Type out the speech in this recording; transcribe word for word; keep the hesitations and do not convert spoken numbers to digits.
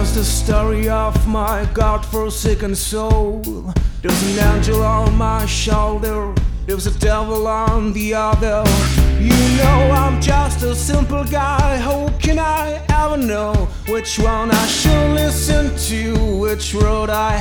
just a story of my God-forsaken soul. There's an angel on my shoulder, there's a devil on the other. You know I'm just a simple guy, how can I ever know which one I should listen to, which road I